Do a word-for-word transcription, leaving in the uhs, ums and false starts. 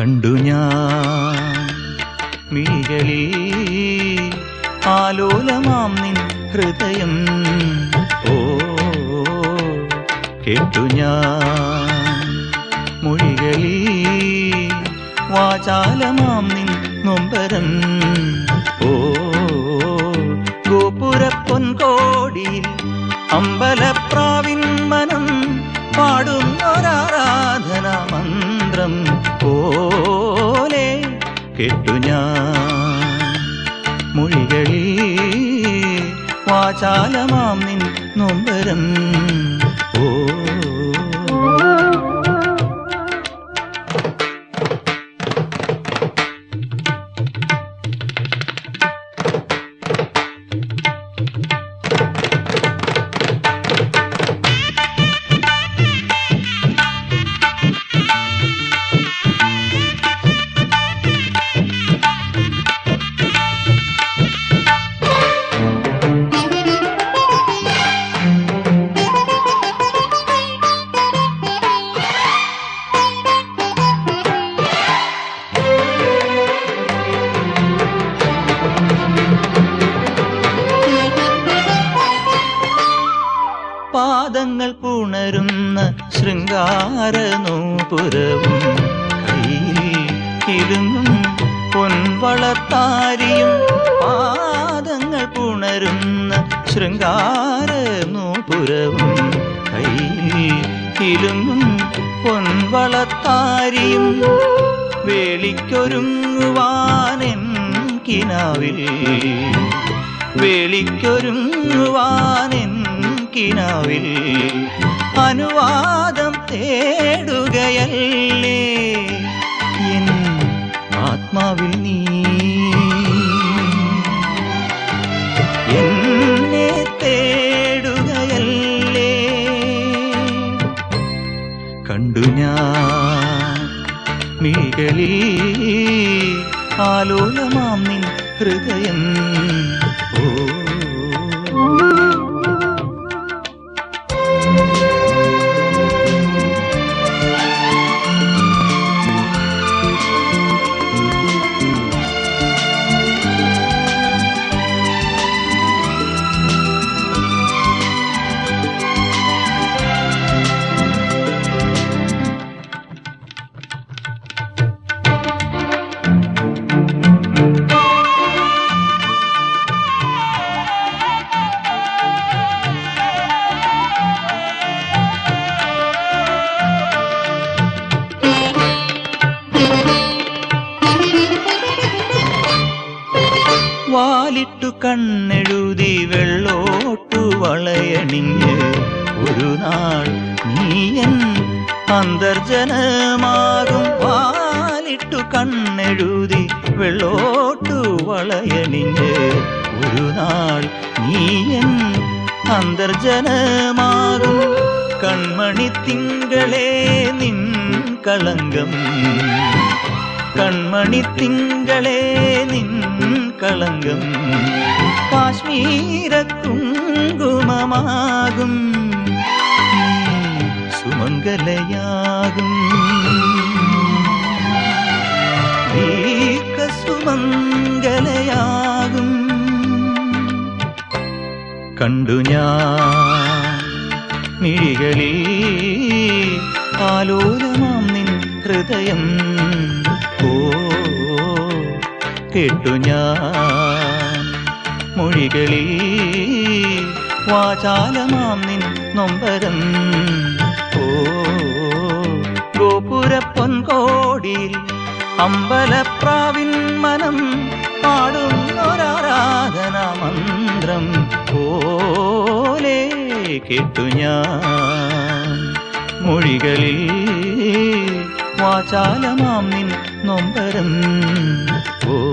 കണ്ടു ഞാൻ മിഴികളിൽ ആലോലമാം നിൻ ഹൃദയം. ഓ കേട്ടു ഞാൻ മൊഴികളിൽ വാചാലമാം നിൻ നൊമ്പരം. ഓ ഗോപുരപ്പൊൻകോടിയിൽ അമ്പലപ്രാവിൻ മനം പാടുന്നൊരാരാധന മന്ത്രം പോലെ കേട്ടു ഞാൻ മൊഴികളിൽ വാചാലമാം നിൻ നൊമ്പരം. ഓ പാദങ്ങൾ പുണരുന്ന ശൃംഗാരനൂപുരവും കയ്യിൽ കിലുങ്ങും പൊൻവളത്താരിയും. പാദങ്ങൾ പുണരുന്ന ശൃംഗാരനൂപുരവും കയ്യിൽ കിലുങ്ങും പൊൻവളത്താരിയും. വേളിക്കൊരുങ്ങുവാനെൻ കിനാവിൽ വേളിക്കൊരുങ്ങുവാനെൻ കിനാവിൽ അനുവാദം തേടുകയല്ലേ എൻ ആത്മാവിൽ നീ. എന്നെ തേടുകയല്ലേ കണ്ടു ഞാൻ മിഴികളിൽ ആലോലമാം നിൻ ഹൃദയം. ഓ വാലിട്ടു കണ്ണെഴുതി വെള്ളോട്ടു വളയണിഞ്ഞ് ഒരു നാൾ നീയൻ അന്തർജനമാകും. വാലിട്ടു കണ്ണെഴുതി വെള്ളോട്ടു വളയണിഞ്ഞ് ഒരു നാൾ നീയൻ അന്തർജനമാകും. കൺമണി തിങ്കളേ നിൻ കളങ്കം കൺമണി തിങ്കളേ നിൻ കളങ്കം കാശ്മീര കുങ്കുമമാകും. സുമംഗലയാകും ദീർഘ സുമംഗലയാകും. കണ്ടു ഞാൻ മിഴികളിൽ ആലോലമാം നിൻ ഹൃദയം. ഓ കേട്ടു ഞാൻ മൊഴികളിൽ വാചാലമാം നിൻ നൊമ്പരം. ഓ ഗോപുരപ്പൊൻകോടിയിൽ അമ്പലപ്രാവിൻ മനം പാടുന്നൊരാരാധന മന്ത്രം പോലെ കേട്ടു ഞാൻ മൊഴികളിൽ വാചാലമാം നിൻ നൊമ്പരം. ഓ